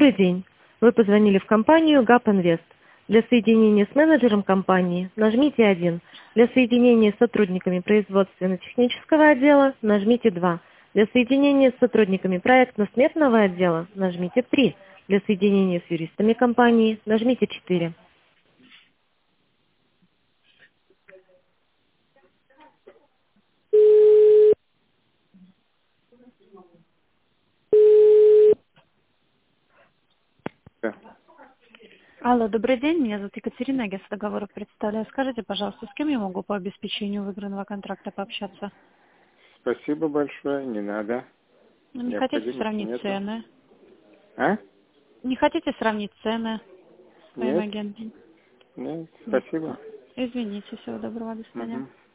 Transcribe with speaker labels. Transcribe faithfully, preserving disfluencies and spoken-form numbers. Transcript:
Speaker 1: Добрый день. Вы позвонили в компанию ГАП Инвест. Для соединения с менеджером компании нажмите один. Для соединения с сотрудниками производственно-технического отдела нажмите два. Для соединения с сотрудниками проектно-сметного отдела нажмите три. Для соединения с юристами компании нажмите четыре.
Speaker 2: Да.
Speaker 3: Алло, добрый день. Меня зовут Екатерина, агентство договоров представляю. Скажите, пожалуйста, с кем я могу по обеспечению выигранного контракта пообщаться?
Speaker 2: Спасибо большое, не надо.
Speaker 3: Ну, не хотите
Speaker 2: Необходимости
Speaker 3: сравнить
Speaker 2: нету.
Speaker 3: цены?
Speaker 2: А?
Speaker 3: Не хотите сравнить цены с моим
Speaker 2: Нет?
Speaker 3: агентом?
Speaker 2: Нет,
Speaker 3: Нет.
Speaker 2: спасибо.
Speaker 3: Извините, всего доброго, до свидания.
Speaker 2: Мгм.